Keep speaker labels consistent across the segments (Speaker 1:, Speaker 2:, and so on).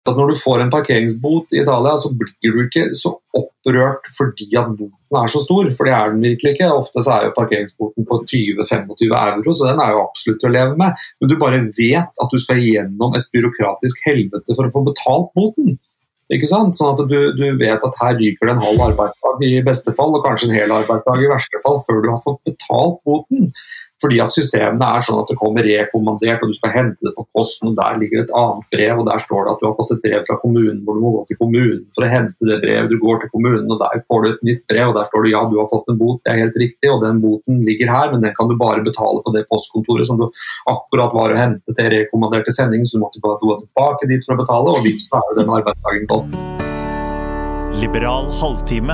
Speaker 1: at når du får en parkeringsbot i Italia, så blir du ikke så opprørt fordi at boten så stor, for det den virkelig ikke. Ofte så jo parkeringsboten på 20-25 euro, så den jo absolutt å leve med. Men du bare vet at du skal gjennom et byråkratisk helvete for å få betalt boten. Ikke sant? Sånn at du vet at her ryker det en halv arbeidsdag i beste fall, og kanskje en hel arbeidsdag i verste fall, før du har fått betalt boten. Fordi at systemene sånn at det kommer rekommandert, og du skal hente det på posten, og der ligger et annet brev, og der står det at du har fått et brev fra kommunen, hvor du må gå til kommunen for å hente det brevet. Du går til kommunen, og der får du et nytt brev, og der står det ja, du har fått en bot, det helt riktig, og den boten ligger her, men den kan du bare betale på det postkontoret som du akkurat var å hente til rekommanderte sending, så du måtte bare gå tilbake dit for å betale, og vips, så jo den arbeidsdagen gått.
Speaker 2: Liberal halvtime.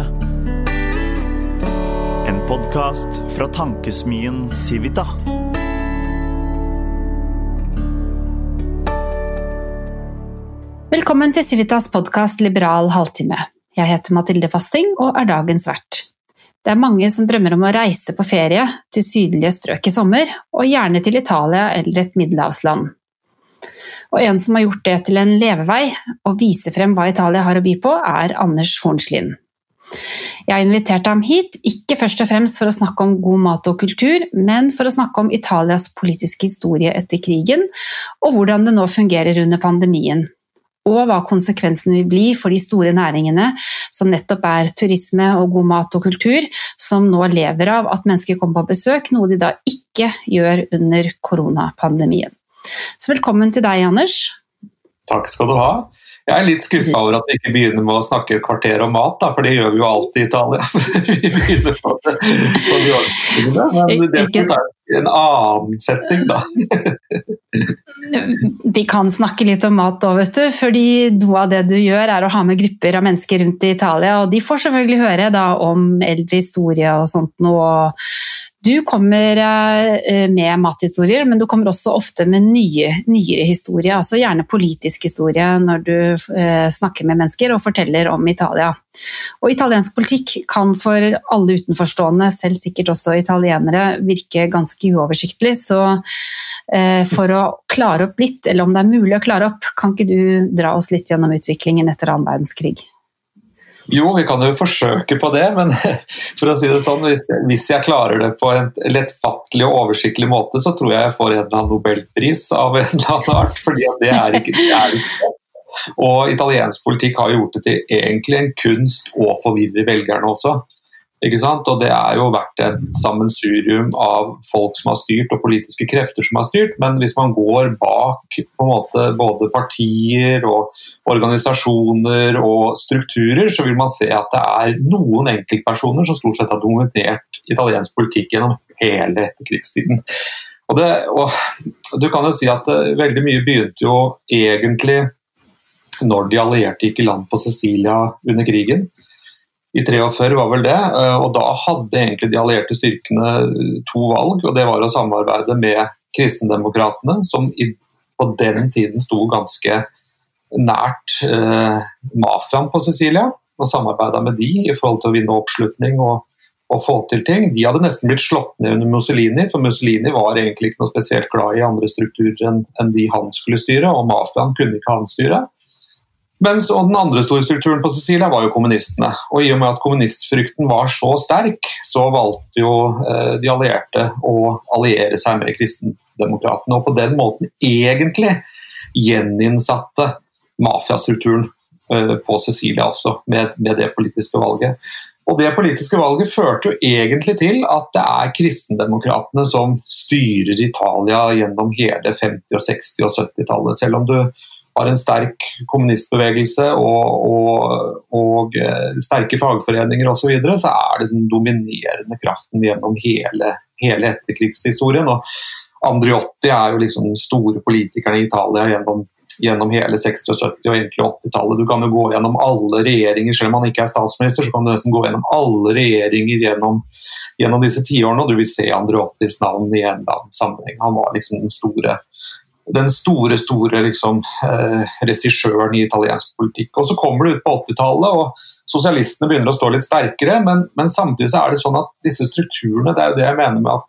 Speaker 2: En podcast fra tankesmien Civita.
Speaker 3: Velkommen til Civitas podcast Liberal halvtime. Jeg heter Mathilde Fasting og dagens vert. Det mange som drømmer om å reise på ferie til sydlige strøk i sommer, og gjerne til Italia eller et middelhavsland. Og en som har gjort det til en levevei og viser frem hva Italia har å by på, Anders Hornslien. Jeg inviterte ham hit, ikke først og fremst for å snakke om god mat og kultur, men for å snakke om Italias politiske historie etter krigen, og hvordan det nå fungerer under pandemien, og hva konsekvensene vil bli for de store næringene som nettopp turisme og god mat og kultur, som nå lever av at mennesker kommer på besøk, noe de da ikke gjør under koronapandemien. Så velkommen til deg, Anders.
Speaker 1: Takk skal du ha. Jeg litt skuffet over at vi ikke begynner med å snakke et kvarter om mat, da, for det gjør vi jo alltid i Italia. Vi begynner på de ordentlige, men det en annen setting, da.
Speaker 3: Vi kan snakke litt om mat da, vet du, fordi noe av det du gjør å ha med grupper av mennesker rundt i Italia, og de får selvfølgelig høre da om eldre historie og sånt noe. Du kommer med mathistorier, men du kommer også ofte med nyere historie, altså gjerne politisk historie når du snakker med mennesker og forteller om Italia. Og italiensk politikk kan for alle utenforstående, selv sikkert også italienere, virke ganske uoversiktlig, så for å klare opp litt, eller om det mulig å klare opp, kan ikke du dra oss litt gjennom utviklingen etter 2. verdenskrig?
Speaker 1: Jo, vi kan jo forsøke på det, men for å si det sånn, hvis jeg klarer det på en lettfattelig og oversiktlig måte, så tror jeg får en eller annen Nobelpris av en eller annen art, fordi det ikke det. Og italiensk politikk har gjort det til egentlig en kunst å forvirre velgerne også. Ikke sant? Og det jo vært et sammensurium av folk som har styrt og politiske krefter som har styrt, men hvis man går bak på en måte både partier og organisasjoner og strukturer, så vil man se at det noen enkeltpersoner som stort sett har dominert italiensk politikk gjennom hele etterkrigstiden. Og du kan jo si at veldig mye begynte jo egentlig når de allierte gikk i land på Sicilia under krigen. I 43 var vel det, og da hadde egentlig de allierte styrkene 2 valg, og det var å samarbeide med kristendemokratene, som på den tiden sto ganske nært mafiaen på Sicilia, og samarbeidet med de i forhold til å vinne oppslutning og få til ting. De hadde nesten blitt slått ned under Mussolini, for Mussolini var egentlig ikke noe spesielt glad i andre strukturer enn de han skulle styre, og mafiaen kunne ikke han styre. Mens den andre store strukturen på Sicilia var jo kommunistene, og i og med at kommunistfrykten var så sterk, så valgte jo de allierte å alliere seg med kristendemokratene, og på den måten egentlig gjeninnsatte mafiastrukturen på Sicilia også, med det politiske valget. Og det politiske valget førte jo egentlig til at det kristendemokratene som styrer Italia gjennom hele 50-, 60- og 70-tallet, selv om du har en sterk kommunistbevegelse og sterke fagforeninger og så videre, så det den dominerende kraften gjennom hele etterkrigshistorien. Og Andreotti jo liksom den store politikeren i Italia gjennom hele 60- og 70- og egentlig 80-tallet. Du kan jo gå gjennom alle regjeringer, selv om man ikke statsminister, så kan du nesten gå gjennom alle regjeringer gjennom disse 10 årene, og du vil se Andreottis navn i en eller annen sammenheng. Han var liksom den store liksom, regissøren i italiensk politikk. Og så kommer det ut på 80-tallet, og sosialistene begynner å stå litt sterkere, men samtidig så det sånn at disse strukturene, det jo det jeg mener med at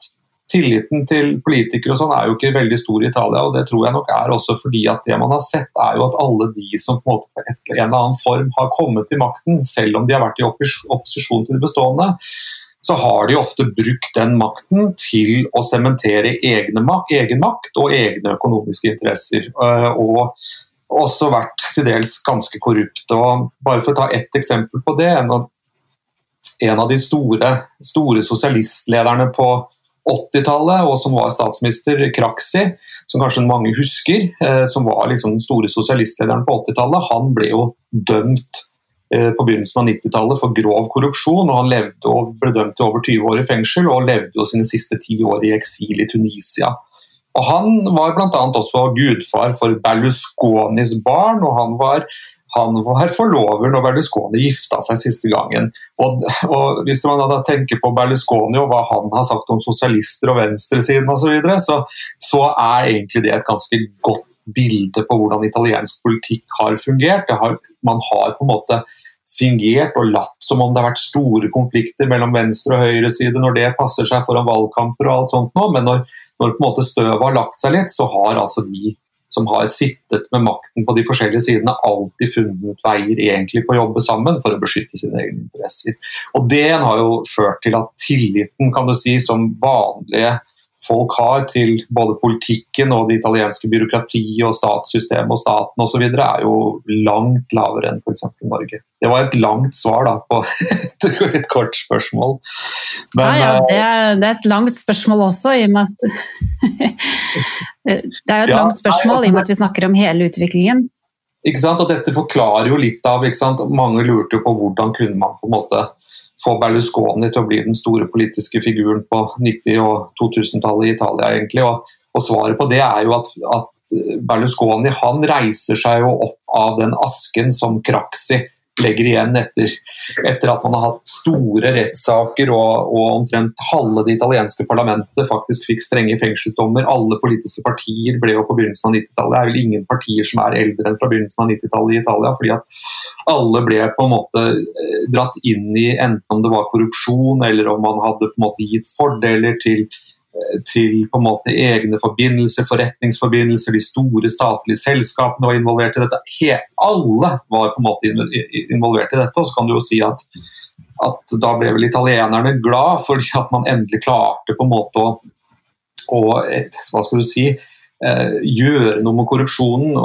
Speaker 1: tilliten til politikere og sånn jo ikke veldig stor I Italia, og det tror jeg nok også fordi at det man har sett jo at alle de som på en måte på en eller annen form har kommet til makten, selv om de har vært I opposisjon til det bestående, så har de ofte brukt den makten til å sementere egen makt og egne økonomiske interesser, og også vært til dels ganske korrupt. Og bare for å ta ett eksempel på det, en av de store sosialistlederne på 80-tallet, og som var statsminister Craxi, som kanskje mange husker, som var liksom den store sosialistlederen på 80-tallet, han ble jo dømt på begynnelsen av 90-tallet for grov korrupsjon, og han levde og ble dømt til over 20 år I fengsel, og levde jo sine siste 10 år I eksil I Tunisia. Og han var blant annet også gudfar for Berlusconis barn, og han var forlover når Berlusconi gifta seg siste gangen. Og hvis man da tenker på Berlusconi og hva han har sagt om sosialister og venstresiden og så videre, så egentlig det et ganske godt bilde på hvordan italiensk politikk har fungert. Man har på en måte fungert og latt som om det har vært store konflikter mellom venstre og høyre side når det passer seg foran valgkamper og alt sånt nå, men når på en måte støvet har lagt seg litt, så har altså de som har sittet med makten på de forskjellige sidene alltid funnet veier egentlig på å jobbe sammen for å beskytte sine egne interesser. Og det har jo ført til at tilliten, kan du si, som vanlige folk har til både politikken og det italienske byråkratiet og statssystemet og staten og så videre, jo langt lavere enn for eksempel Norge. Det var et langt svar da på et kort spørsmål. Men,
Speaker 3: det et langt spørsmål også, I og med at det jo et langt spørsmål I og med at vi snakker om hele utviklingen.
Speaker 1: Ikke sant? Og dette forklarer jo litt av, ikke sant? Mange lurte jo på hvordan kunne man på en måte få Berlusconi til å bli den store politiske figuren på 90- og 2000-tallet I Italia egentlig, og svaret på det jo at Berlusconi, han reiser seg jo opp av den asken som Craxi legger igjen etter at man har hatt store rettssaker og omtrent halve det italienske parlamentet faktisk fikk strenge fengselsdommer. Alle politiske partier ble jo på begynnelsen av 90-tallet. Det vel ingen partier som eldre enn fra begynnelsen av 90-tallet I Italia, fordi at alle ble på en måte dratt inn I enten om det var korrupsjon eller om man hadde på en måte gitt fordeler til på en måte egne forbindelser, forretningsforbindelser, de store statlige selskapene var involvert I dette. Alle var på en måte involvert I dette, og så kan du jo si at da ble vel italienerne glad fordi at man endelig klarte på en måte å hva skal du si, gjøre noe med korrupsjonen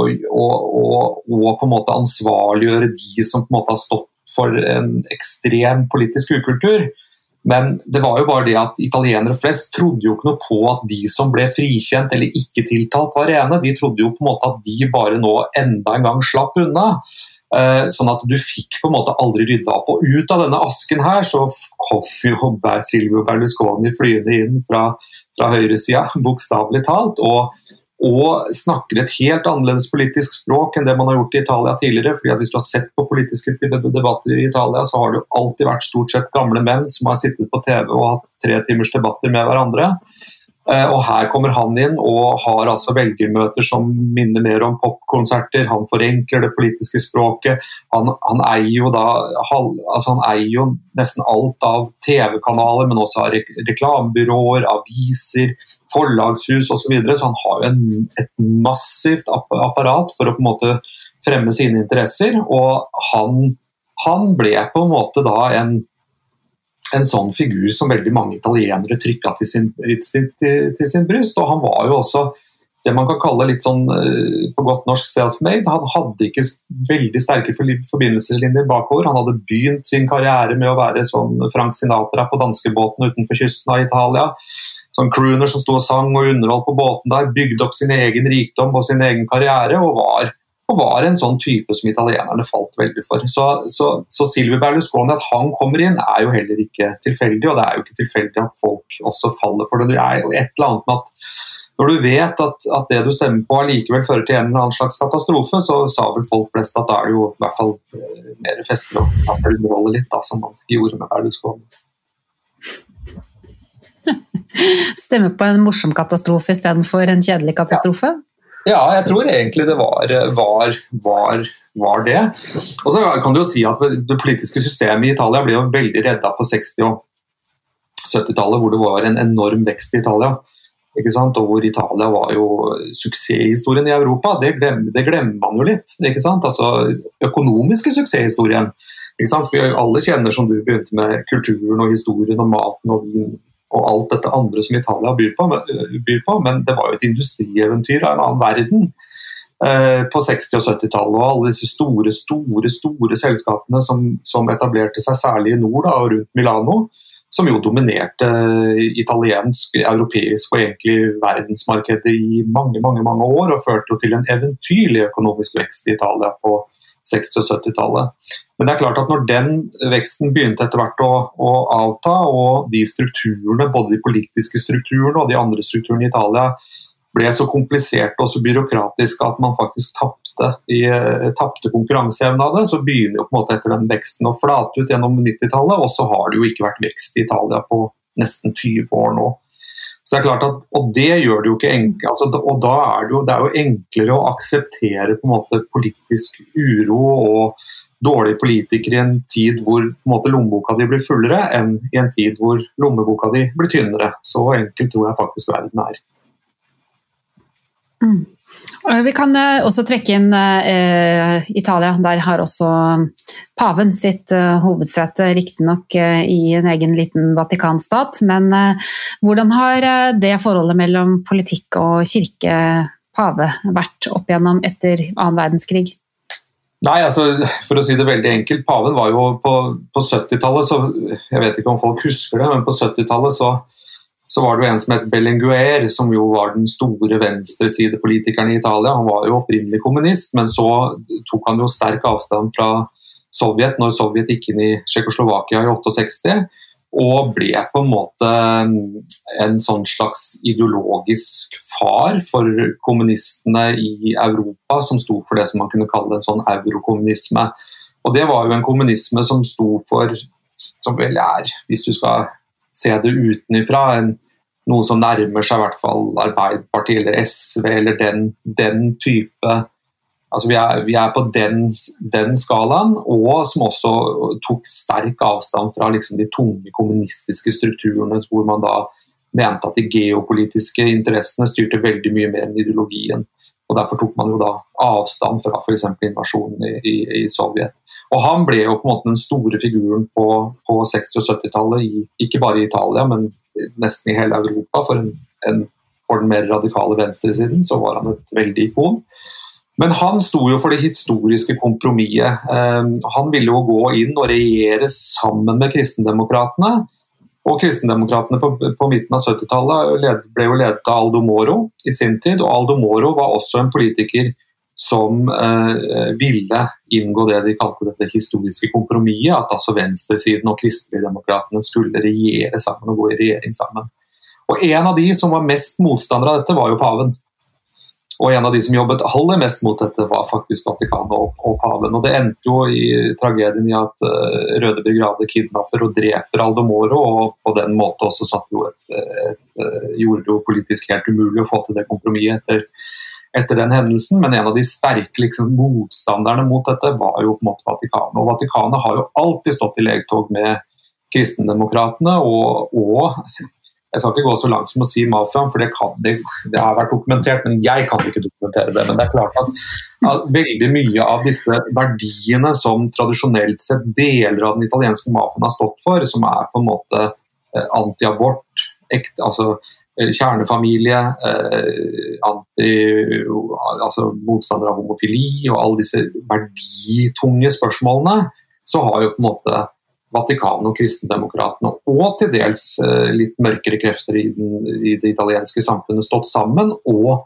Speaker 1: og på en måte ansvarliggjøre de som på en måte har stått for en ekstrem politisk ukultur. Men det var jo bare det at italienere flest trodde jo ikke noe på at de som ble frikjent eller ikke tiltalt var rene. De trodde jo på en måte at de bare nå enda en gang slapp unna. Sånn at du fikk på en måte aldri rydda opp. Og ut av denne asken her så kom jo Silvio Berlusconi flyende inn fra høyresiden, bokstavelig talt, og snakker et helt annerledes politisk språk enn det man har gjort I Italia tidligere, fordi at hvis du har sett på politiske debatter I Italia, så har det jo alltid vært stort sett gamle menn som har sittet på TV og hatt 3 timers debatter med hverandre. Og her kommer han inn og har altså velgermøter som minner mer om popkonserter, han forenkler det politiske språket, han eier jo da, altså han eier jo nesten alt av TV-kanaler, men også av reklamebyråer, aviser, forlagshus og så videre, så han har jo et massivt apparat for å på en måte fremme sine interesser, og han ble på en måte da en sånn figur som veldig mange italienere trykket til sin bryst, og han var jo også det man kan kalle litt sånn på godt norsk self-made. Han hadde ikke veldig sterke forbindelseslinjer bakover, han hadde begynt sin karriere med å være sånn Frank Sinatra på danskebåten utenfor kysten av Italia, sånn crooner som stod og sang og underholdt på båten der, bygde opp sin egen rikdom og sin egen karriere, og var en sånn type som italienerne falt veldig for. Så Silvio Berlusconi, at han kommer inn, jo heller ikke tilfeldig, og det jo ikke tilfeldig at folk også faller for det. Det jo et eller annet med at når du vet at det du stemmer på likevel fører til en eller annen slags katastrofe, så sa vel folk flest at det jo i hvert fall mer fester og underholde litt, da, som man gjorde med Berlusconi.
Speaker 3: Stemme på en morsom katastrofe I stedet for en kjedelig katastrofe?
Speaker 1: Ja, jeg tror egentlig det var det. Og så kan du jo si at det politiske systemet I Italia ble jo veldig redda på 60- og 70-tallet, hvor det var en enorm vekst I Italia. Ikke sant? Og hvor Italia var jo suksesshistorien I Europa, det glemmer man jo litt. Ikke sant? Altså økonomiske suksesshistorien. Ikke sant? For alle kjenner, som du begynte med, kulturen og historien og maten og vin og alt dette andre som Italia byr på, men det var jo et industrieventyr av en annen verden på 60- og 70-tallet, og alle disse store selskapene som etablerte seg særlig I nord da, og rundt Milano, som jo dominerte italiensk, europeisk og egentlig verdensmarkedet I mange år, og førte jo til en eventyrlig økonomisk vekst I Italia på 60- og 70-tallet. Men det klart at når den veksten begynte etter hvert å avta, og de strukturene, både de politiske strukturene og de andre strukturene I Italia, ble så komplisert og så byråkratisk at man faktisk tappte konkurranseevnen av det, så begynner jo på en måte etter den veksten å flate ut gjennom 90-tallet, og så har det jo ikke vært vekst I Italia på nesten 20 år nå. Så det klart at, og det gjør det jo ikke enkelt, altså, og da det jo enklere å akseptere på en måte politisk uro og dårlige politikere I en tid hvor på en måte lommeboka di blir fullere, enn I en tid hvor lommeboka di blir tynnere. Så enkelt tror jeg faktisk verden
Speaker 3: Vi kan også trekke inn Italia. Der har også paven sitt hovedsete, riktig nok I en egen liten Vatikanstat. Men hvordan har det forholdet mellom politikk og kirke-pave vært opp igjennom etter 2. verdenskrig?
Speaker 1: Nei, altså, for å si det veldig enkelt, paven var jo på 70-tallet, så jeg vet ikke om folk husker det, men på 70-tallet så var det jo en som het Berlinguer, som jo var den store venstresidepolitikeren I Italia. Han var jo opprinnelig kommunist, men så tok han jo sterk avstand fra Sovjet, når Sovjet gikk inn I Tsjekkoslovakia I 68, og ble på en måte en sånn slags ideologisk far for kommunistene I Europa, som sto for det som man kunne kalle en sånn eurokommunisme. Og det var jo en kommunisme som sto for, som vel hvis du skal se det utenifra, noe som nærmer seg I hvert fall Arbeiderpartiet eller SV eller den type, altså vi på den skalaen, og som også tok sterk avstand fra liksom de tunge kommunistiske strukturene, hvor man da mente at de geopolitiske interessene styrte veldig mye mer enn ideologien, og derfor tok man jo da avstand fra for eksempel invasjonen I Sovjet. Og han ble jo på en måte den store figuren på 60- og 70-tallet, ikke bare I Italia, men nesten I hele Europa. For den mer radikale venstresiden så var han et veldig ikon. Men han sto jo for det historiske kompromisset. Han ville jo gå inn og regjere sammen med kristendemokratene, og kristendemokratene på midten av 70-tallet ble jo ledet av Aldo Moro I sin tid, og Aldo Moro var også en politiker som ville inngå det de kalte dette historiske kompromisset, at altså venstresiden og kristeligdemokratene skulle regjere sammen og gå I regjering sammen. Og en av de som var mest motstander av dette var jo paven. Og en av de som jobbet aller mest mot dette var faktisk Vatikanet og paven. Og det endte jo I tragedien I at Røde Brigade kidnapper og dreper Aldo Moro, og på den måten også gjorde det jo politisk helt umulig å få til det kompromisset etter den hendelsen, men en av de sterke liksom, motstanderne mot dette var jo på en måte Vatikanet. Og Vatikanet har jo alltid stått I legtog med kristendemokratene, og jeg skal ikke gå så langt som å si mafiaen, for det har vært dokumentert, men jeg kan ikke dokumentere det. Men det klart at veldig mye av disse verdiene som tradisjonelt sett deler av den italienske mafiaen har stått for, som på en måte anti-abort, altså kjernefamilie, altså motstander av homofili og alle disse verditunge spørsmålene, så har jo på en måte Vatikanet og kristendemokratene og til dels litt mørkere krefter I det italienske samfunnet stått sammen og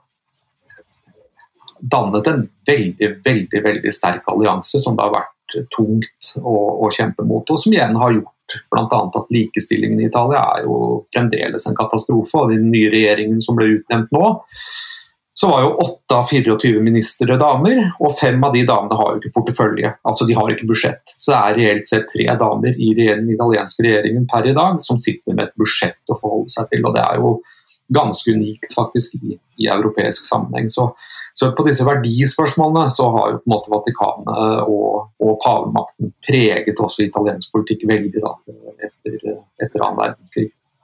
Speaker 1: dannet en veldig sterk allianse som det har vært tungt å kjempe mot, og som igjen har gjort blant annet at likestillingen I Italia jo fremdeles en katastrofe, og den nye regjeringen som ble utnevnt nå, så var jo 8 av 24 ministre damer, og 5 av de damene har jo ikke portefølje, altså de har ikke budsjett. Så det reelt sett 3 damer I den italienske regjeringen per I dag som sitter med et budsjett å forholde seg til, og det jo ganske unikt faktisk I europeisk sammenheng. Så på disse verdispørsmålene så har jo på en måte Vatikanet og pavemakten preget også italiensk politikk veldig da, etter 2. verdenskrig.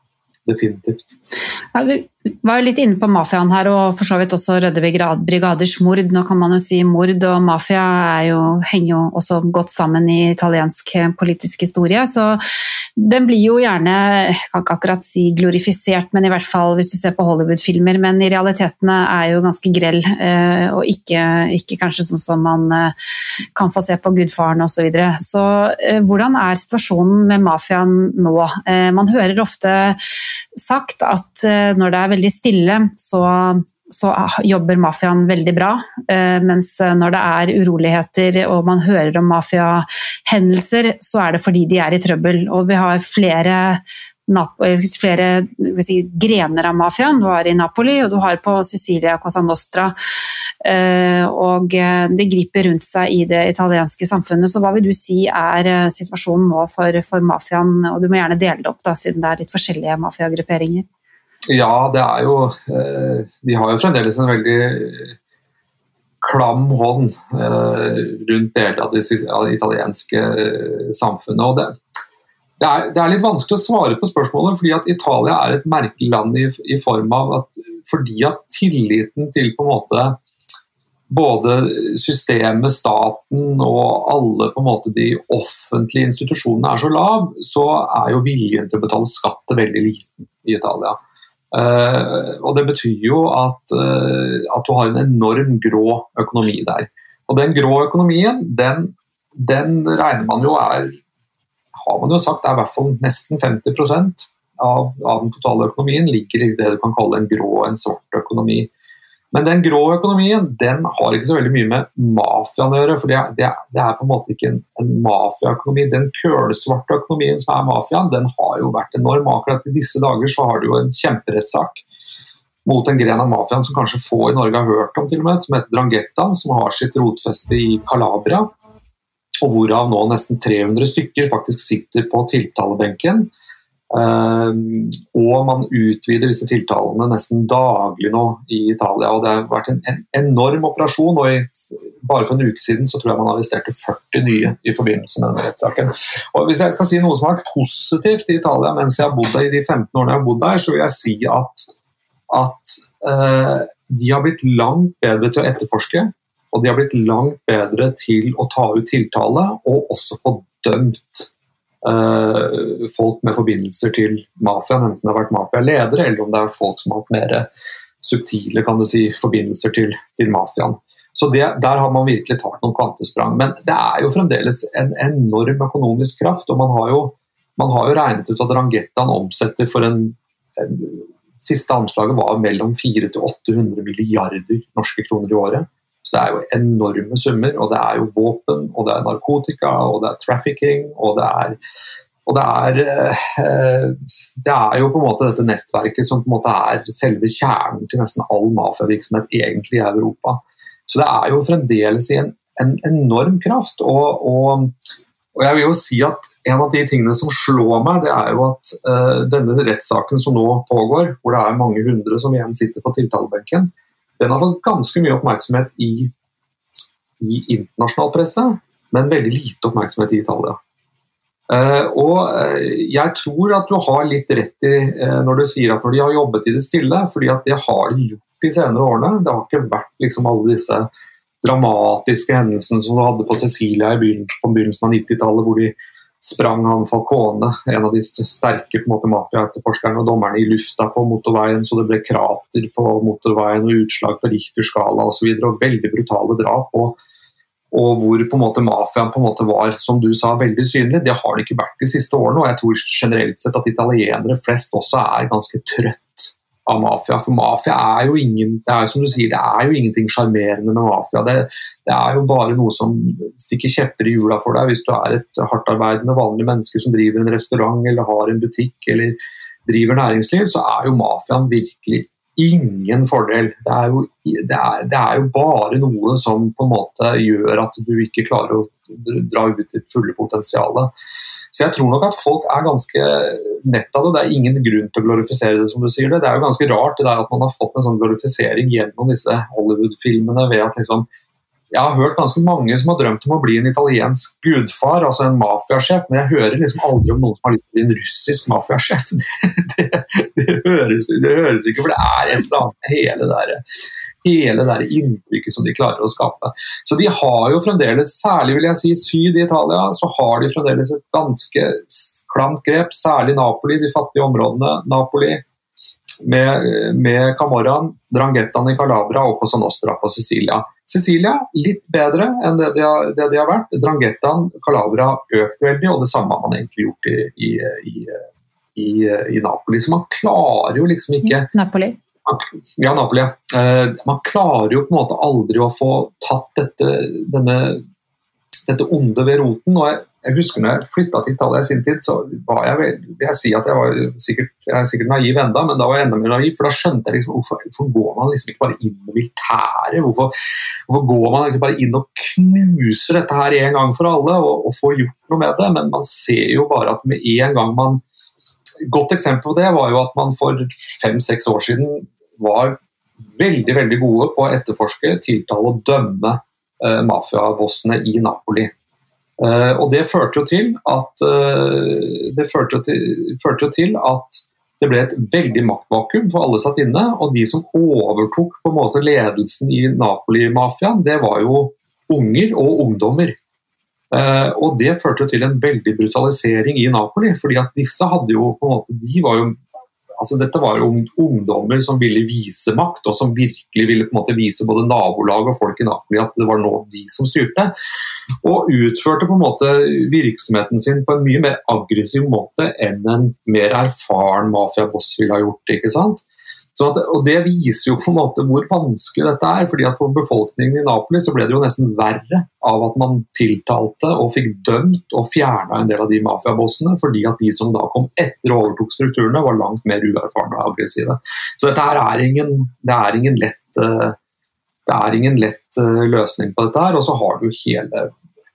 Speaker 1: definitivt.
Speaker 3: Ja, vi var jo litt inne på mafiaen her, og for så vidt også Røde brigaders mord. Nå kan man jo si mord og mafia henger jo også godt sammen i italiensk politisk historie, så den blir jo gjerne, jeg kan ikke akkurat si glorifisert, men i hvert fall hvis du ser på Hollywood-filmer, men i realitetene jo ganske grell, og ikke kanskje sånn som man kan få se på Gudfaren og så videre. Så hvordan situasjonen med mafiaen nå? Man hører ofte sagt at når det veldig stille, så jobber mafiaen veldig bra, mens når det uroligheter og man hører om mafiahendelser, så det fordi de i trøbbel. Og vi har flere grener av mafiaen. Du har i Napoli, og du har på Sicilia, Cosa Nostra, og det griper rundt seg i det italienske samfunnet. Så hva vil du si situasjonen nå for mafiaen? Og du må gjerne dele det opp, da, siden det litt forskjellige mafiagrupperinger.
Speaker 1: Ja, det jo de har jo fremdeles en veldig klam hånd rundt deler av det italienske samfunnet, og det litt vanskelig å svare på spørsmålet, fordi at Italia et merkelig land i form av fordi at tilliten til på en måte både systemet, staten og alle på en måte de offentlige institusjonene så lav, så jo viljen til å betale skatt veldig liten i Italia. Og det betyr jo at du har en enorm grå økonomi der. Og den grå økonomien, den regner man jo har man jo sagt, i hvert fall nesten 50% av den totale økonomien ligger i det du kan kalle en grå og en svart økonomi. Men den grå økonomien, den har ikke så veldig mye med mafiaen å gjøre, for det på en måte ikke en mafiaøkonomi. Den kølsvarte økonomien som mafiaen, den har jo vært enorm. Akkurat i disse dager så har det jo en kjemperettssak mot en gren av mafiaen som kanskje få i Norge har hørt om til og med, som heter Drangheta, som har sitt rotfeste i Calabria, og hvorav nå nesten 300 stykker faktisk sitter på tiltalebenken. Og man utvider disse tiltalene nesten daglig nå i Italia, og det har vært en enorm operasjon, og bare for en uke siden så tror jeg man arresterte 40 nye i forbindelse med denne rettssaken. Og hvis jeg skal si noe som har vært positivt i Italia mens jeg har bodd der, i de 15 årene jeg har bodd der, så vil jeg si at de har blitt langt bedre til å etterforske, og de har blitt langt bedre til å ta ut tiltale og også få dømt folk med forbindelser til mafiaen, enten det har vært mafialedere eller om det folk som har hatt mer subtile, kan du si, forbindelser til mafiaen. Så der har man virkelig tatt noen kvantesprang, men det jo fremdeles en enorm økonomisk kraft, og man har jo regnet ut at Dranghetaen omsetter for en siste anslaget var mellom 400 til 800 milliarder norske kroner i året. Så det jo enorme summer, og det jo våpen, og det narkotika, og det trafficking, og det jo på en måte dette nettverket som på en måte selve kjernen til nesten all mafiavirksomhet egentlig i Europa. Så det jo fremdeles i en enorm kraft, og jeg vil jo si at en av de tingene som slår meg, det jo at denne rettssaken som nå pågår, hvor det mange hundre som igjen sitter på tiltalebenken, den har fått ganske mye oppmerksomhet i internasjonal presse, men veldig lite oppmerksomhet i Italia. Og jeg tror at du har litt rett i når du sier at når de har jobbet i det stille, fordi at det har de gjort de senere årene. Det har ikke vært liksom alle disse dramatiske hendelsene som du hadde på Sicilia på begynnelsen av 90-tallet, hvor de sprang han Falcone, en av de sterke på en måte mafia-etterforskerne og dommerne i lufta på motorveien, så det ble krater på motorveien og utslag på Richterskala og så videre, og veldig brutale drap, og hvor på en måte mafiaen på en måte var, som du sa, veldig synlig. Det har det ikke vært de siste årene, og jeg tror generelt sett at italienere flest også ganske trøtt av mafia, for mafia jo ingen, det som du sier, det jo ingenting charmerende med mafia, det jo bare noe som stikker kjepper i hjula for deg hvis du et hardtarbeidende vanlig menneske som driver en restaurant eller har en butikk eller driver næringsliv, så jo mafiaen virkelig ingen fordel. Det jo bare noe som på en måte gjør at du ikke klarer å dra ut ditt fulle potensialet. Så jeg tror nok at folk ganske mett av det. Det ingen grunn til å glorifisere det, som du sier det. Det jo ganske rart det at man har fått en sånn glorifisering gjennom disse Hollywood-filmene ved at liksom jeg har hørt ganske mange som har drømt om å bli en italiensk gudfar, altså en mafiasjef, men jeg hører liksom aldri om noen som har lyst til å bli en russisk mafiasjef. Det høres ikke, for det et eller annet hele det inntrykket som de klarer å skape. Så de har jo fremdeles, særlig vil jeg si syd i Italia, så har de fremdeles et ganske klamt grep, særlig Napoli, de fattige områdene, Napoli, med Camorraen, Dranghettaen i Calabria og Cosa Nostra på Sicilia. Sicilia litt bedre enn det de har vært. Dranghettaen, Calabria økt veldig, og det samme har man egentlig gjort i Napoli. Så man klarer jo liksom ikke...
Speaker 3: Napoli.
Speaker 1: Ja, Napoli. Man klarer jo på en måte aldri å få tatt dette onde ved roten, og jeg husker når jeg flyttet til Italia i sin tid, så var vil jeg si at jeg er sikkert naiv enda, men da var jeg enda mer naiv, for da skjønte jeg liksom, hvorfor går man liksom ikke bare inn med militæret? Hvorfor går man ikke bare inn og knuser dette her en gang for alle, og får gjort noe med det? Men man ser jo bare at med en gang godt eksempel på det var jo at man for 5-6 år siden var veldig, veldig gode på å etterforske, tiltale og dømme mafiabossene i Napoli. Og det førte jo til at det ble et veldig maktvakuum for alle satt inne, og de som overtok på en måte ledelsen i Napoli-mafiaen, det var jo unger og ungdommer. Og det førte jo til en veldig brutalisering i Napoli, fordi at disse hadde jo på en måte, dette var jo ungdommer som ville vise makt, og som virkelig ville på en måte vise både nabolag og folk i Napoli at det var nå de som styrte, og utførte på en måte virksomheten sin på en mye mer aggressiv måte enn en mer erfaren mafiaboss ville ha gjort, ikke sant? Og det viser jo på en måte hvor vanskelig dette fordi at for befolkningen i Napoli så ble det jo nesten verre av at man tiltalte og fikk dømt og fjernet en del av de mafiabossene, fordi at de som da kom etter og overtok strukturene var langt mer uerfarne og aggressive. Så dette her ingen lett løsning på dette her, og så har du hele...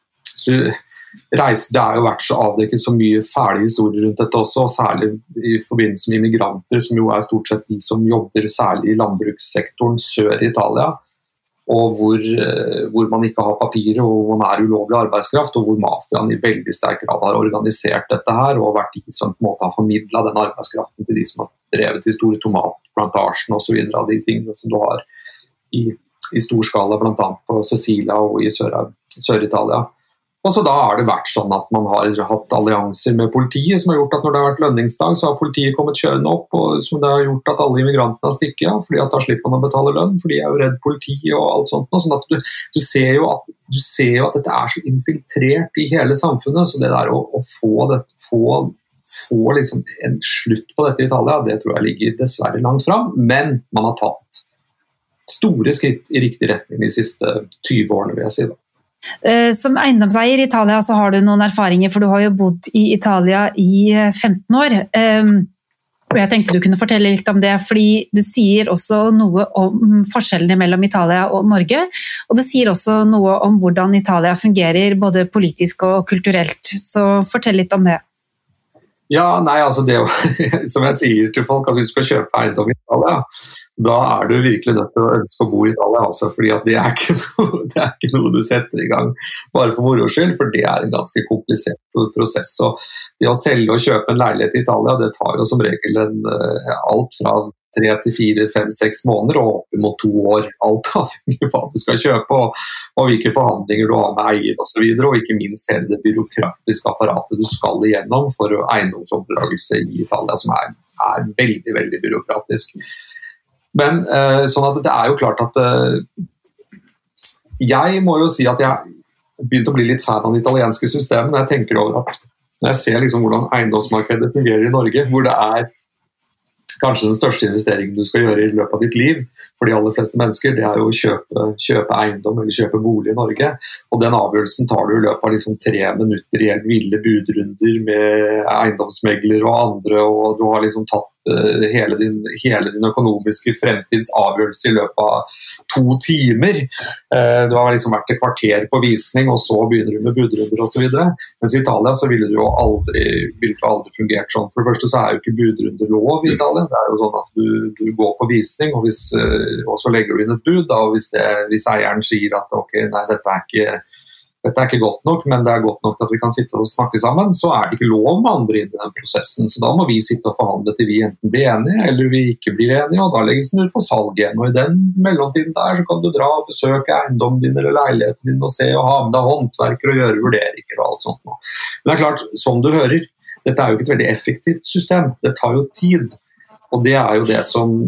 Speaker 1: Det har jo vært så avdekket så mye fæle historier rundt dette også, særlig i forbindelse med immigranter, som jo stort sett de som jobber særlig i landbrukssektoren sør i Italia, og hvor man ikke har papirer, og man ulovlig arbeidskraft, og hvor mafiaen i veldig sterk grad har organisert dette her, og vært de som på en måte har formidlet den arbeidskraften til de som har drevet i store tomatplantasjen og så videre, av de tingene som du har i stor skala, blant annet på Sicilia og i Sør-Italia. Og så da har det vært sånn at man har hatt allianser med politiet, som har gjort at når det har vært lønningsdag, så har politiet kommet kjørende opp, og som det har gjort at alle immigrantene har stikket av, fordi at da slipper man å betale lønn, for de jo redd politiet og alt sånt. Sånn at du ser jo at dette så infiltrert i hele samfunnet, så det der å få liksom en slutt på dette i Italia, det tror jeg ligger dessverre langt fram, men man har tatt store skritt i riktig retning de siste 20 årene, vil jeg si da.
Speaker 3: Som eiendomseier i Italia så har du noen erfaringer, for du har jo bodd i Italia i 15 år. Og jeg tenkte du kunne fortelle litt om det, fordi det sier også noe om forskjellene mellom Italia og Norge, og det sier også noe om hvordan Italia fungerer både politisk og kulturelt. Så fortell litt om det.
Speaker 1: Ja, nei, altså det som jeg sier til folk, at hvis du skal kjøpe eiendom i Italia, da du virkelig nødt til å ønske å bo i Italia, altså, fordi at det ikke noe du setter i gang bare for moro skyld, for det en ganske komplisert prosess. Så det å selge og kjøpe en leilighet i Italia, det tar jo som regel alt fra 3 til 4, 5, 6 måneder og opp mot 2 år. Alt avhengig av hva du skal kjøpe, og hvilke forhandlinger du har med eier og så videre, og ikke minst hele det byråkratiske apparatet du skal igjennom for eiendomsoverdragelse i Italia, som veldig, veldig byråkratisk. Men sånn at det jo klart at jeg må jo si at jeg begynte å bli litt fan av det italienske systemet når jeg tenker over at når jeg ser liksom hvordan eiendomsmarkedet fungerer i Norge, hvor det kanskje den største investeringen du skal gjøre i løpet av ditt liv for de aller fleste mennesker, det jo å kjøpe eiendom eller kjøpe bolig i Norge, og den avgjørelsen tar du i løpet av liksom 3 minutter i helt ville budrunder med eiendomsmegler og andre, og du har liksom tatt hele din økonomiske fremtidsavgjørelse i løpet av 2 timer. Du har liksom vært et kvarter på visning, og så begynner du med budrunder og så videre. Mens i Italia så ville det jo aldri fungert sånn. For det første så jo ikke budrundelov i Italia. Det jo sånn at du går på visning, og så legger du inn et bud, og hvis eieren sier at ok, nei, dette ikke godt nok, men det godt nok at vi kan sitte og snakke sammen, så det ikke lov med andre inn i den prosessen. Så da må vi sitte og forhandle til vi enten blir enige, eller vi ikke blir enige, og da legges den ut for salg igjen. Og i den mellomtiden der så kan du dra og besøke eiendommen din eller leiligheten din og se og ha med deg håndverker og gjøre vurderinger og alt sånt. Men det klart, som du hører, dette jo ikke et veldig effektivt system. Det tar jo tid. Og det jo det som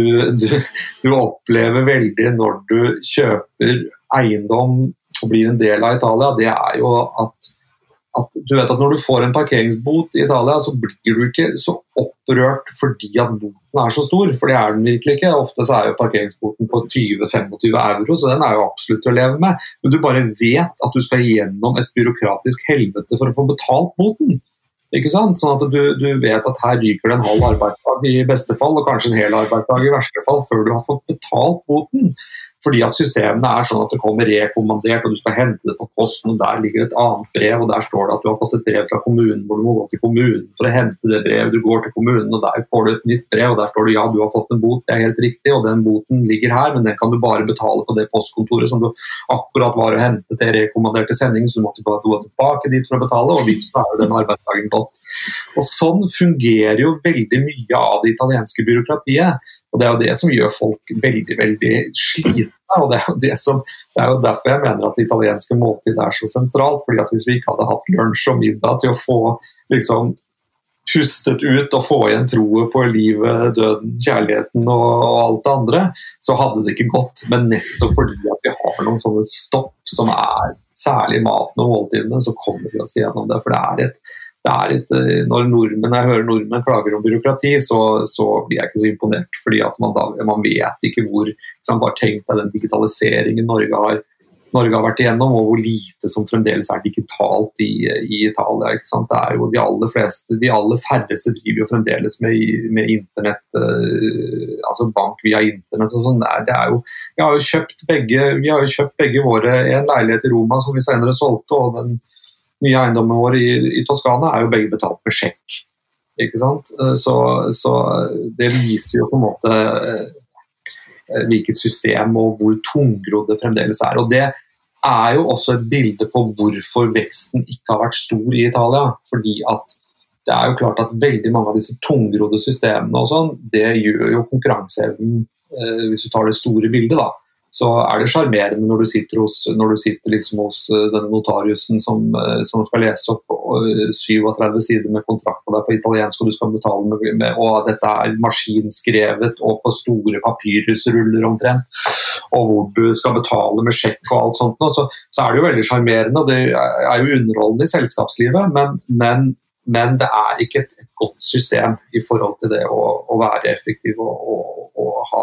Speaker 1: du opplever veldig når du kjøper eiendom og blir en del av Italia, det jo at du vet at når du får en parkeringsbot i Italia, så blir du ikke så opprørt fordi at boten så stor, for det den virkelig ikke. Ofte så jo parkeringsboten på 20-25 euro, så den jo absolutt å leve med. Men du bare vet at du skal gjennom et byråkratisk helvete for å få betalt boten. Ikke sant? Sånn at du vet at her ryker det en halv arbeidsdag i beste fall, og kanskje en hel arbeidsdag i verste fall, før du har fått betalt boten. Fordi at systemene sånn at det kommer rekommandert, og du skal hente det på posten, og der ligger et annet brev, og der står det at du har fått et brev fra kommunen, hvor du må gå til kommunen for å hente det brevet. Du går til kommunen, og der får du et nytt brev, og der står det ja, du har fått en bot, det helt riktig, og den boten ligger her, men den kan du bare betale på det postkontoret som du akkurat var å hente til rekommanderte sending, så du måtte gå tilbake dit for å betale, og vips, så jo den arbeidsdagen gått. Og sånn fungerer jo veldig mye av det italienske byråkratiet. Og det jo det som gjør folk veldig, veldig slitne, og det jo derfor jeg mener at det italienske måltidet så sentralt, fordi at hvis vi ikke hadde hatt lunsj og middag til å få liksom pustet ut og få igjen troet på livet, døden, kjærligheten og alt det andre, så hadde det ikke gått. Men nettopp fordi at vi har noen sånne stopp som særlig maten og måltidene, så kommer vi oss gjennom det, for det når jeg hører nordmenn klager om byråkrati, så blir jeg ikke så imponert, fordi at man vet ikke hvor, bare tenk deg den digitaliseringen Norge har vært igjennom, og hvor lite som fremdeles digitalt i Italia. Ikke sant? Det jo de aller færreste driver jo fremdeles med internett, altså bank via internett og sånn. Vi har jo kjøpt begge våre, en leilighet i Roma som vi senere solgte, og den nye eiendommen vår i Toskana jo begge betalt med sjekk, ikke sant? Så det viser jo på en måte hvilket system og hvor tungrodd det fremdeles og det jo også et bilde på hvorfor veksten ikke har vært stor i Italia, fordi at det jo klart at veldig mange av disse tungrodde systemene og sånn, det gjør jo konkurranseevnen, hvis du tar det store bildet da, så det charmerende når du sitter liksom hos denne notariusen som skal lese opp 37 sider med kontrakt på deg på italiensk, og du skal betale med og dette maskinskrevet og på store papyrusruller omtrent, og hvor du skal betale med sjekk og alt sånt, så det jo veldig charmerende, og det jo underholdende i selskapslivet, men det ikke et godt system i forhold til det å være effektiv og ha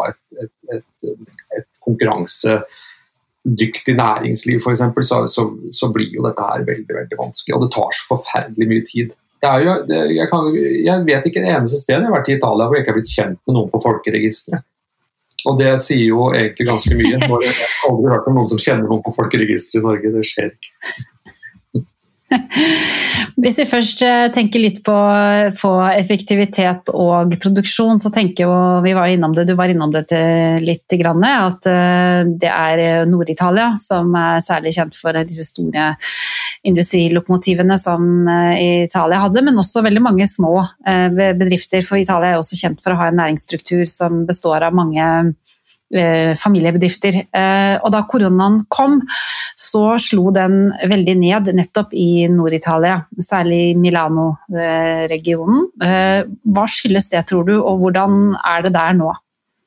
Speaker 1: et konkurransedyktig næringsliv for eksempel, så blir jo dette her veldig, veldig vanskelig, og det tar så forferdelig mye tid. Jeg vet ikke det eneste stedet jeg har vært i Italia hvor jeg ikke har blitt kjent med noen på folkeregistret. Og det sier jo egentlig ganske mye. Jeg har aldri hørt om noen som kjenner noen på folkeregistret i Norge, det skjer ikke.
Speaker 3: Hvis vi først tenker litt på effektivitet og produksjon, så tenker jo, du var innom det litt grann, at det Nord-Italia som særlig kjent for disse store industrilokomotivene som Italia hadde, men også veldig mange små bedrifter, for Italia også kjent for å ha en næringsstruktur som består av mange familiebedrifter. Og da koronaen kom, så slo den veldig ned nettopp i Nord-Italia, særlig i Milano-regionen. Hva skyldes det, tror du, og hvordan det der nå?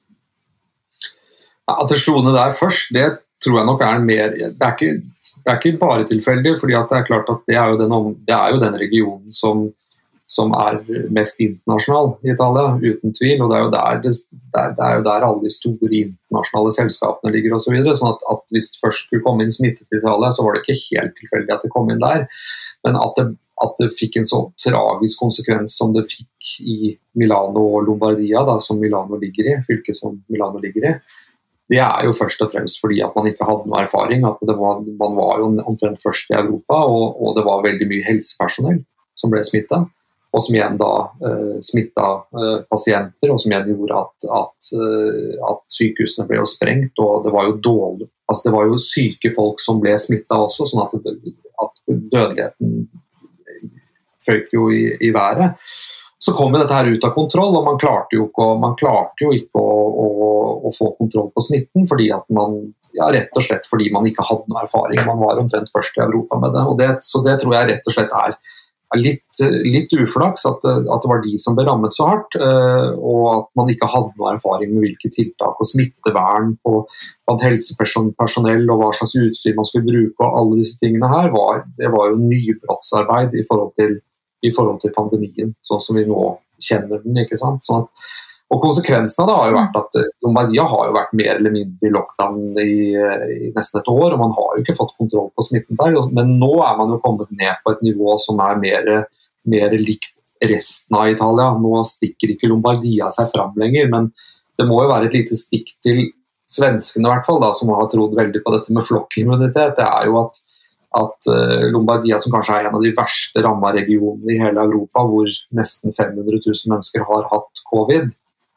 Speaker 1: At det slo ned der først, det tror jeg nok mer, det ikke bare tilfeldig, fordi at det klart at det jo den regionen som mest internasjonal i Italia, uten tvil, og det jo der alle de store internasjonale selskapene ligger og så videre, sånn at hvis det først skulle komme inn smitte til Italia, så var det ikke helt tilfeldig at det kom inn der, men at at det fikk en så tragisk konsekvens som det fikk i Milano og Lombardia, da, som Milano ligger i, fylket som Milano ligger i. Det jo først og fremst fordi at man ikke hadde noe erfaring, at man var jo omtrent først i Europa, og det var veldig mye helsepersonell som ble smittet, og som igjen da smittet pasienter, og som igjen gjorde at sykehusene ble jo sprengt, og det var jo dårlig. Altså det var jo syke folk som ble smittet også, sånn at dødeligheten føk jo i været. Så kom dette her ut av kontroll, og man klarte jo ikke å få kontroll på smitten, fordi at rett og slett fordi man ikke hadde noe erfaring. Man var omtrent først i Europa med det, så det tror jeg rett og slett litt uflaks at det var de som ble rammet så hardt, og at man ikke hadde noe erfaring med hvilke tiltak og smittevern blant helsepersonell og hva slags utstyr man skulle bruke, og alle disse tingene her, det var jo nybrottsarbeid i forhold til pandemien, sånn som vi nå kjenner den, ikke sant? Og konsekvensene da har jo vært at Lombardia har jo vært mer eller mindre i lockdown i nesten et år, og man har jo ikke fått kontroll på smitten der, men nå man jo kommet ned på et nivå som mer likt resten av Italia. Nå stikker ikke Lombardia seg fram lenger, men det må jo være et lite stikk til svenskene i hvert fall, da, som har trodd veldig på dette med flokkimmunitet. Det jo at Lombardia, som kanskje en av de verste rammede regionene i hele Europa, hvor nesten 500 000 mennesker har hatt covid,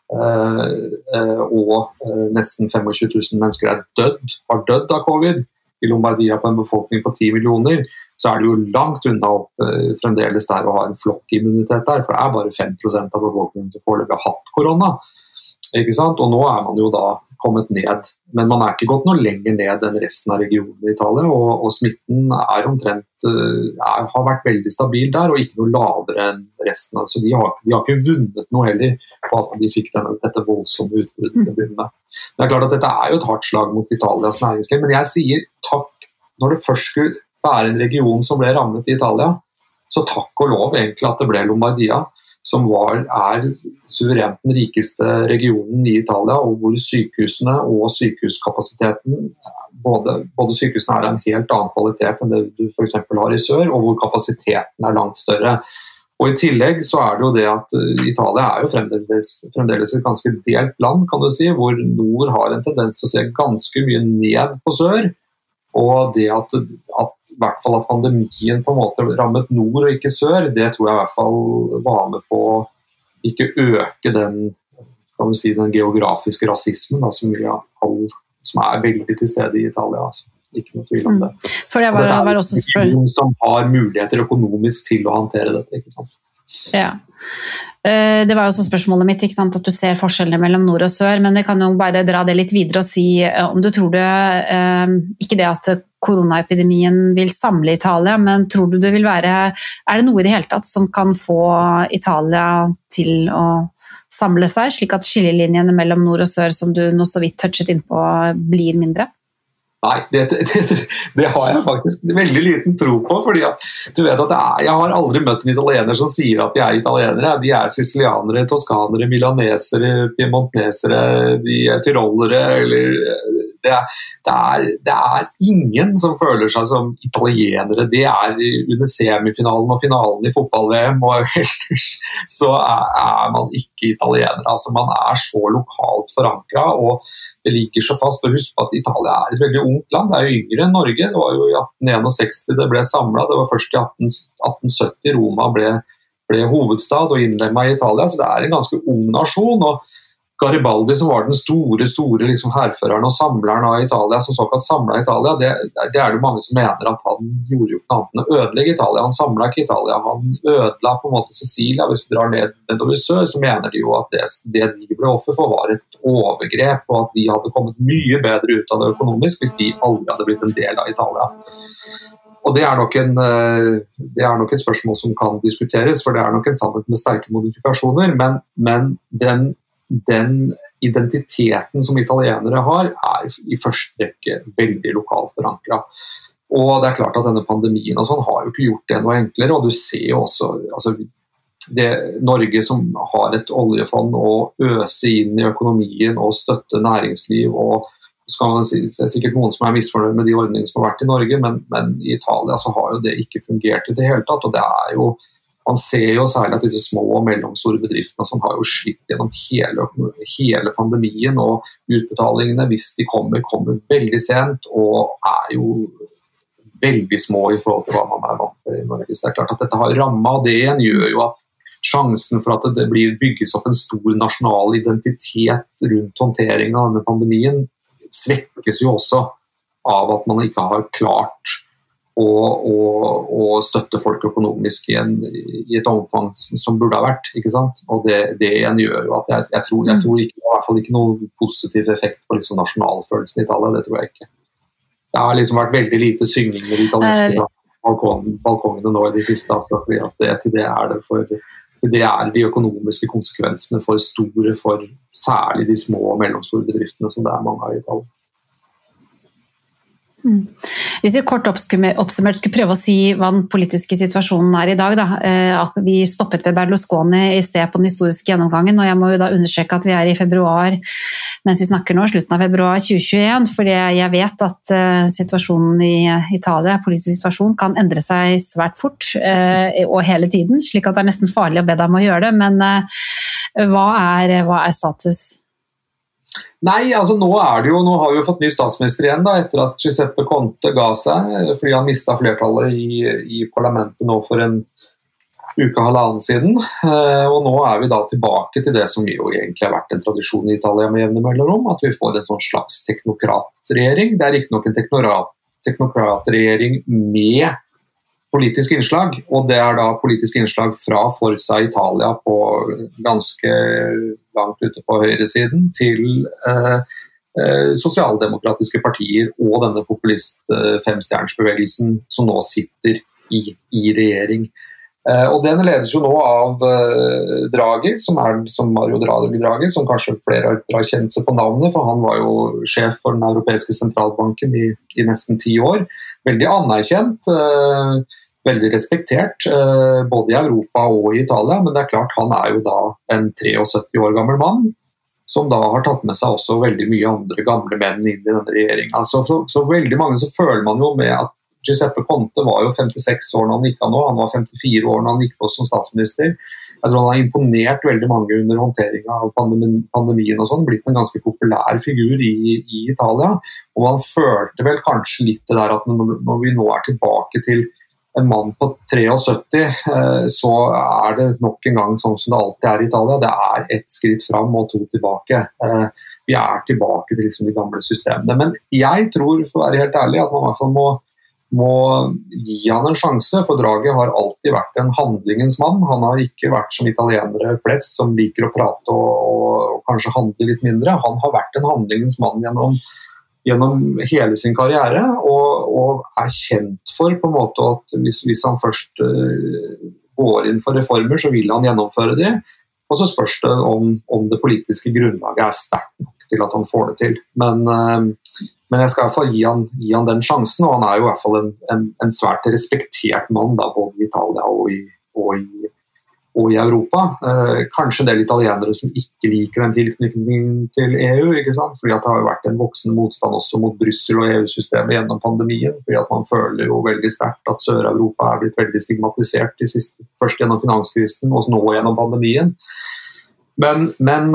Speaker 1: og nesten 25 000 mennesker har dødd av covid i Lombardia på en befolkning på 10 millioner, så det jo langt unna opp fremdeles der å ha en flokkimmunitet der, for det bare 5% av befolkningen som foreløpig har hatt korona, ikke sant? Og nå man jo da kommet ned, men man ikke gått noe lenger ned enn resten av regionen i Italia, og smitten omtrent, har vært veldig stabil der, og ikke noe lavere enn resten av, så de har ikke vunnet noe heller på at de fikk dette voldsomme utbruddet til å begynne med. Det klart at dette jo et hardt slag mot Italias næringsliv, men jeg sier takk, når det først skulle være en region som ble rammet i Italia, så takk og lov egentlig at det ble Lombardia, som suverent den rikeste regionen i Italia, og hvor sykehusene og sykehuskapasiteten, både sykehusene en helt annen kvalitet enn det du for eksempel har i sør, og hvor kapasiteten langt større. Og i tillegg så det jo det at Italia jo fremdeles et ganske delt land, kan du si, hvor nord har en tendens til å se ganske mye ned på sør, og det at i hvert fall at pandemien på en måte rammet nord og ikke sør, det tror jeg i hvert fall var med på å ikke øke den geografiske rasismen da, som veldig til stede i Italia. Altså. Ikke noe tvil om det.
Speaker 3: For det var også
Speaker 1: noen som har muligheter økonomisk til å håndtere dette, ikke sant?
Speaker 3: Ja. Det var jo også spørsmålet mitt, ikke sant, at du ser forskjellene mellom nord og sør, men vi kan jo bare dra det litt videre og si om du tror ikke det at koronaepidemien vil samle Italia, men tror du det vil være, det noe i det hele tatt som kan få Italia til å samle seg, slik at skillelinjene mellom nord og sør, som du nå så vidt touchet inn på, blir mindre?
Speaker 1: Nei, det har jeg faktisk veldig liten tro på, fordi at du vet at jeg har aldri møtt en italiener som sier at de italienere, de sicilianere, toskanere, milanesere, piemontnesere, de tyrollere, eller det ingen som føler seg som italienere, det under semifinalen og finalen i fotball-VM, og ellers så man ikke italiener, altså man så lokalt forankret, og det liker så fast, og husk på at Italia et veldig ungt land, det jo yngre enn Norge, det var jo i 1861 det ble samlet, det var først i 1870 Roma ble hovedstad og innlemmet i Italia, så det en ganske ung nasjon, og Garibaldi som var den store liksom herføreren og samleren av Italia, som såkalt samlet Italia, det det jo mange som mener at han gjorde jo ikke annet enn å ødelegge Italia, han samlet ikke Italia, han ødela på en måte Sicilia, hvis du drar nedover sør, så mener de jo at det de ble offer for var et overgrep, og at de hadde kommet mye bedre ut av det økonomisk hvis de aldri hadde blitt en del av Italia. Og det nok et spørsmål som kan diskuteres, for det nok en sannhet med sterke modifikasjoner, men den identiteten som italienere har, i første rekke veldig lokalt forankret. Og det klart at denne pandemien og sånn har jo ikke gjort det noe enklere, og du ser jo også altså, Norge som har et oljefond og øse inn i økonomien og støtte næringsliv og skal man si, det sikkert noen som misfornøyd med de ordningene som har vært i Norge, men i Italia så har jo det ikke fungert i det hele tatt, og det jo, man ser jo særlig at disse små og mellomstore bedriftene som har jo slitt gjennom hele pandemien, og utbetalingene, hvis de kommer veldig sent, og jo veldig små i forhold til hva man vant til i Norge. Så det klart at dette har rammet, og det igjen gjør jo at sjansen for at det bygges opp en stor nasjonal identitet rundt håndteringen av denne pandemien svekkes jo også av at man ikke har klart å støtte folk økonomisk i et omfang som burde ha vært, ikke sant? Og det igjen gjør jo at jeg tror ikke, i hvert fall ikke noen positiv effekt på liksom nasjonalfølelsen i Italia, det tror jeg ikke. Det har liksom vært veldig lite synging i de italienske balkongene nå i det siste, fordi at det de økonomiske konsekvensene for store, for særlig de små og mellomstore bedriftene som det mange av i Italia.
Speaker 3: Hvis vi kort oppsummert skulle prøve å si hva den politiske situasjonen i dag da. Vi stoppet ved Berlusconi i sted på den historiske gjennomgangen, og jeg må jo da understreke at vi i februar, mens vi snakker nå, slutten av februar 2021, fordi jeg vet at situasjonen i Italia, politisk situasjon, kan endre seg svært fort og hele tiden, slik at det nesten farlig å be dem å gjøre det, men hva status?
Speaker 1: Nei, altså nå har vi jo fått ny statsminister igjen da, etter at Giuseppe Conte ga seg, fordi han mistet flertallet i parlamentet nå for en uke halvannen siden, og nå vi da tilbake til det som jo egentlig har vært en tradisjon i Italia med jevne mellomrom, at vi får en sånn slags teknokratregjering. Det ikke nok en teknokratregjering med politisk innslag, og det da politisk innslag fra Forza Italia på ganske langt ute på høyresiden til sosialdemokratiske partier og denne populist-femstjernsbevegelsen som nå sitter i regjering. Og den ledes jo nå av Draghi, som Mario Draghi, som kanskje flere har kjent seg på navnet, for han var jo sjef for den europeiske sentralbanken i nesten 10 år. Veldig anerkjent, veldig respektert, både i Europa og i Italia, men det klart han jo da en 73 år gammel mann, som da har tatt med seg også veldig mye andre gamle menn inn i denne regjeringen. Så veldig mange så føler man jo med at Giuseppe Conte var jo 56 år når han gikk av nå, han var 54 år når han gikk på som statsminister. Jeg tror han har imponert veldig mange under håndteringen av pandemien og sånn, blitt en ganske populær figur i Italia, og man følte vel kanskje litt det der at når vi nå tilbake til en mann på 73, så det nok en gang sånn som det alltid i Italia, det ett skritt fram og 2 tilbake. Vi tilbake til liksom de gamle systemene. Men jeg tror, for å være helt ærlig, at man i hvert fall må gi han en sjanse, for Draghi har alltid vært en handlingens mann. Han har ikke vært som italienere flest, som liker å prate og kanskje handle litt mindre. Han har vært en handlingens mann gjennom hele sin karriere, og kjent for på en måte at hvis han først går inn for reformer, så vil han gjennomføre det, og så spørs det om det politiske grunnlaget sterkt nok til at han får det til. Men jeg skal i hvert fall gi han den sjansen, og han jo i hvert fall en svært respektert mann, da, både i Italia og i Europa. Kanskje en del italienere som ikke liker den tilknytningen til EU, ikke sant? Fordi at det har jo vært en voksende motstand også mot Brussel og EU-systemet gjennom pandemien, fordi at man føler jo veldig sterkt at Sør-Europa blitt veldig stigmatisert først gjennom finanskrisen og nå gjennom pandemien. Men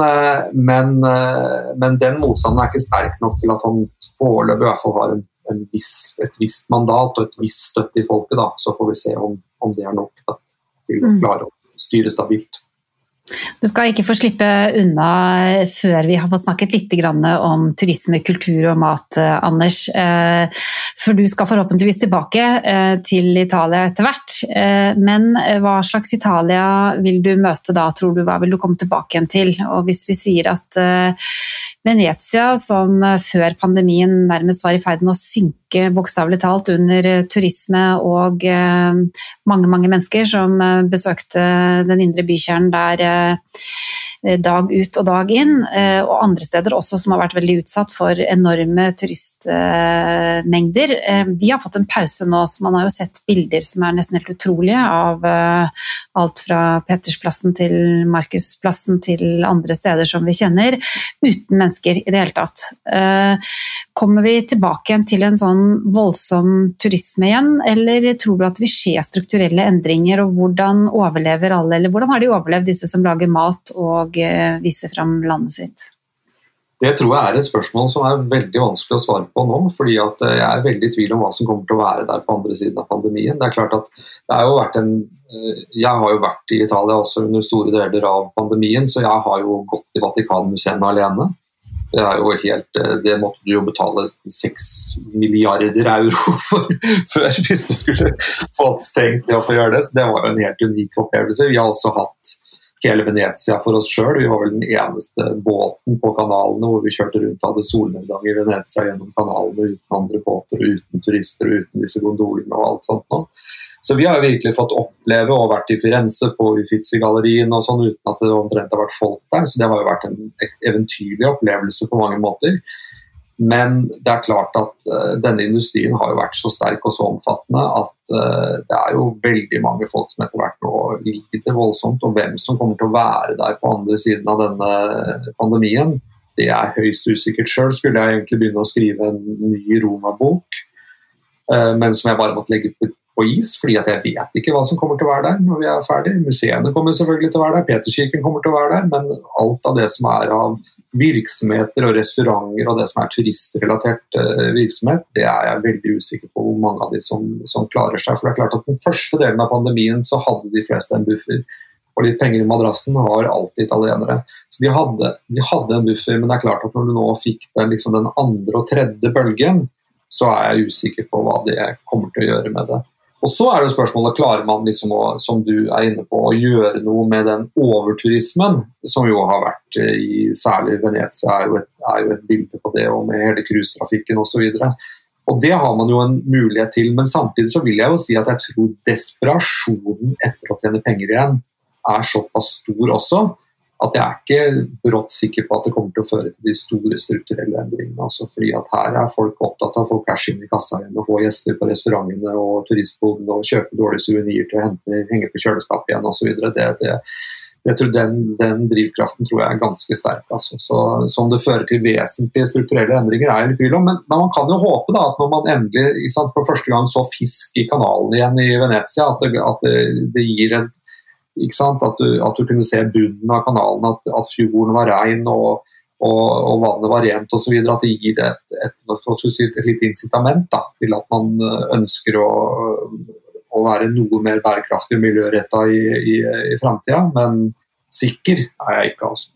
Speaker 1: den motstanden ikke sterk nok til at han foreløpig i hvert fall har et visst mandat og et visst støtte i folket, da. Så får vi se om det nok da, til å klare å styre stabilt.
Speaker 3: Du skal ikke få slippe unna før vi har fått snakket litt om turisme, kultur og mat, Anders. For du skal forhåpentligvis tilbake til Italia etter hvert. Men hva slags Italia vil du møte da, tror du? Hva vil du komme tilbake igjen til? Og hvis vi sier at Venezia, som før pandemien nærmest var i ferd med å synke bokstavelig talt under turisme og mange mennesker som besøkte den indre bykjernen der dag ut og dag inn, og andre steder også som har vært veldig utsatt for enorme turistmengder. De har fått en pause nå, så man har jo sett bilder som nesten helt utrolige av alt fra Petersplassen til Markusplassen til andre steder som vi kjenner, uten mennesker i det hele tatt. Kommer vi tilbake igjen til en sånn voldsom turisme igjen, eller tror du at det vil skje strukturelle endringer, og hvordan overlever alle, eller hvordan har de overlevd disse som lager mat og viser frem landet sitt?
Speaker 1: Det tror jeg et spørsmål som veldig vanskelig å svare på nå, fordi at jeg veldig i tvil om hva som kommer til å være der på andre siden av pandemien. Det klart at det har jo vært jeg har jo vært i Italia også under store deler av pandemien, så jeg har jo gått i Vatikanmuseene alene. Det måtte du jo betale 6 milliarder euro for før hvis du skulle få stengt det å få gjøre det, så det var jo en helt unik opplevelse. Vi har også hatt hele Venezia for oss selv. Vi var vel den eneste båten på kanalene hvor vi kjørte rundt og hadde solnedgang i Venezia gjennom kanalene uten andre båter, uten turister og uten disse gondolene og alt sånt nå. Så vi har jo virkelig fått oppleve og vært i Firenze på Uffizi-gallerien og sånn uten at det omtrent har vært folk der, så det har jo vært en eventyrlig opplevelse på mange måter. Men det klart at denne industrien har jo vært så sterk og så omfattende at det jo veldig mange folk som etter hvert nå liker det voldsomt, og hvem som kommer til å være der på andre siden av denne pandemien, det høyst usikkert selv. Skulle jeg egentlig begynne å skrive en ny Roma-bok, men som jeg bare måtte legge på is, fordi at jeg vet ikke hva som kommer til å være der når vi ferdig. Museene kommer selvfølgelig til å være der, Peterskirken kommer til å være der, men alt av det som av virksomheter og restauranter og det som turistrelatert virksomhet, det jeg veldig usikker på hvor mange av de som klarer seg. For det klart at den første delen av pandemien så hadde de fleste en buffer, og litt penger i madrassen har alltid italienere. Så de hadde en buffer, men det klart at når du nå fikk den andre og tredje bølgen, så jeg usikker på hva det kommer til å gjøre med det. Og så det spørsmålet, klarer man som du inne på, å gjøre noe med den overturismen, som jo har vært i særlig Venezia, jo et bilde på det, og med hele cruisetrafikken og så videre. Og det har man jo en mulighet til, men samtidig så vil jeg jo si at jeg tror desperasjonen etter å tjene penger igjen såpass stor også, at jeg ikke brått sikker på at det kommer til å føre til de store strukturelle endringene. Altså fordi at her folk opptatt av å få cash inn i kassa igjen, og få gjester på restaurantene og turistbodene, og kjøpe dårlige souvenir til å henge på kjøleskapet igjen og så videre. Jeg tror den drivkraften tror jeg ganske sterk. Altså. Så om det fører til vesentlige strukturelle endringer jeg litt tvil om, men man kan jo håpe da, at når man endelig for første gang så fisk i kanalen igjen i Venezia, at det gir at du kunne se bunnen av kanalen, at fjorden var ren og vannet var rent og så videre, at det gir et litt incitament da, til at man ønsker å være noe mer bærekraftig og miljørettet i fremtiden, men sikker jeg ikke altså.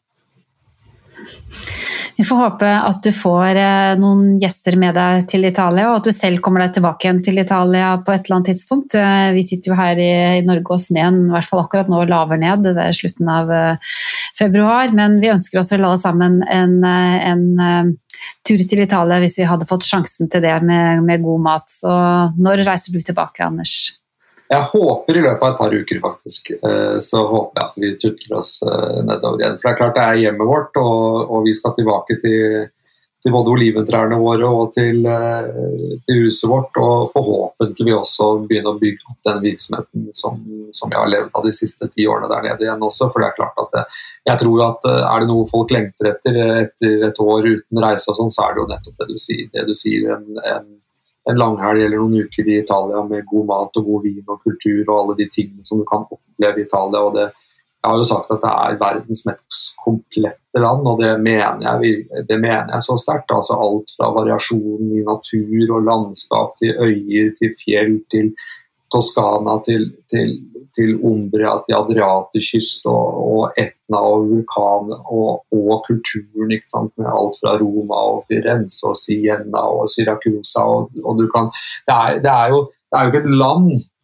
Speaker 3: Vi får håpe at du får noen gjester med deg til Italia, og at du selv kommer deg tilbake igjen til Italia på et eller annet tidspunkt. Vi sitter jo her i Norge, og sneen i hvert fall akkurat nå laver ned ved slutten av februar, men vi ønsker oss vel alle sammen en tur til Italia hvis vi hadde fått sjansen til det med god mat. Så når reiser du tilbake, Anders?
Speaker 1: Jeg håper i løpet av et par uker faktisk, så håper jeg at vi tutler oss nedover igjen. For det klart det hjemmet vårt, og vi skal tilbake til både oliventrærne våre og til huset vårt, og forhåpentlig også begynne å bygge opp den virksomheten som jeg har levd av de siste 10 årene der nede igjen også. For det klart at jeg tror at det noe folk lengter etter et år uten reise og sånn, så det jo nettopp det du sier, en langhelg eller noen uker i Italia med god mat og god vin og kultur og alle de tingene som du kan oppleve i Italia. Og jeg har jo sagt at det verdens mest komplette land, og det mener jeg så sterkt. Altså alt fra variasjon i natur og landskap til øyer, til fjell, til Toskana, til Umbria, til Adriaterkyst og Etna og vulkan og kulturen, ikke sant? Med alt fra Roma og Firenze og Siena og Siracusa, og du kan, det jo ikke et land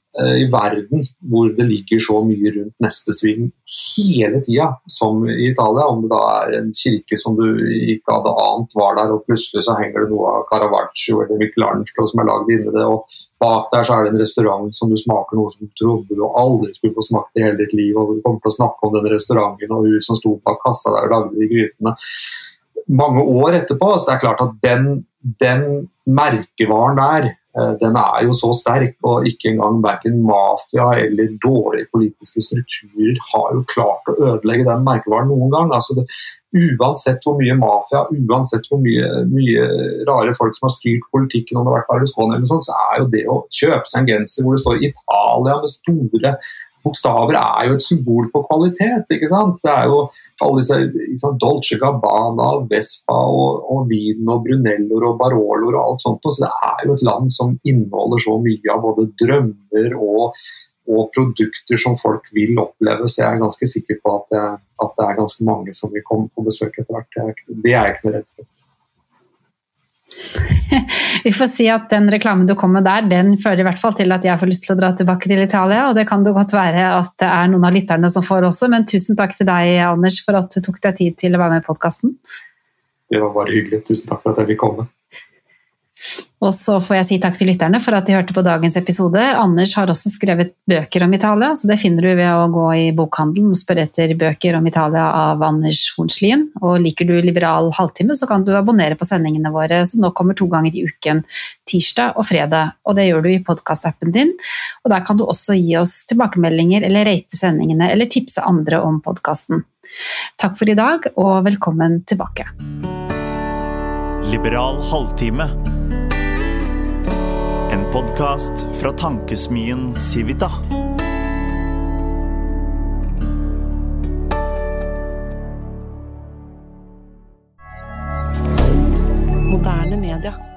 Speaker 1: i verden hvor det ligger så mye rundt neste sving hele tiden, som i Italia, om det da en kirke som du ikke hadde ant var der, og plutselig så henger det noe av Caravaggio eller Michelangelo som laget inni det, og bak der så det en restaurant som du smaker noe som du trodde du aldri skulle få smakt i hele ditt liv, og du kommer til å snakke om den restauranten og hun som sto bak kassa der og lagde de grytene. Mange år etterpå, så det klart at den merkevaren der, den jo så sterk, og ikke engang hverken mafia eller dårlige politiske strukturer har jo klart å ødelegge den merkevaren noen gang. Altså uansett hvor mye mafia, uansett hvor mye rare folk som har styrt politikken, om det har vært Berlusconi eller sånn, så jo det å kjøpe seg en genser hvor det står Italia med store bokstaver jo et symbol på kvalitet, ikke sant? Det jo alle disse Dolce Gabbana, Vespa og vin og Brunelloer og Baroloer og alt sånt, så det jo et land som inneholder så mye av både drømmer og produkter som folk vil oppleve, så jeg ganske sikker på at det ganske mange som vil komme på besøk etter hvert. Det jeg ikke noe redd for.
Speaker 3: Vi får si at den reklamen du kom med der, den fører i hvert fall til at jeg får lyst til å dra tilbake til Italia, og det kan det godt være at det noen av lytterne som får også, men tusen takk til deg, Anders, for at du tok deg tid til å være med i podcasten.
Speaker 1: Det var bare hyggelig. Tusen takk for at jeg fikk komme.
Speaker 3: Og så får jeg si takk til lytterne for at de hørte på dagens episode. Anders har også skrevet bøker om Italia, så det finner du ved å gå i bokhandelen og spørre etter bøker om Italia av Anders Hornslien. Og liker du Liberal halvtime, så kan du abonnere på sendingene våre, som nå kommer 2 ganger i uken, tirsdag og fredag. Og det gjør du i podcast-appen din, og der kan du også gi oss tilbakemeldinger eller rate sendingene, eller tipse andre om podcasten. Takk for i dag, og velkommen tilbake.
Speaker 2: Liberal halvtime. En podcast fra tankesmien Civita.
Speaker 4: Moderne media.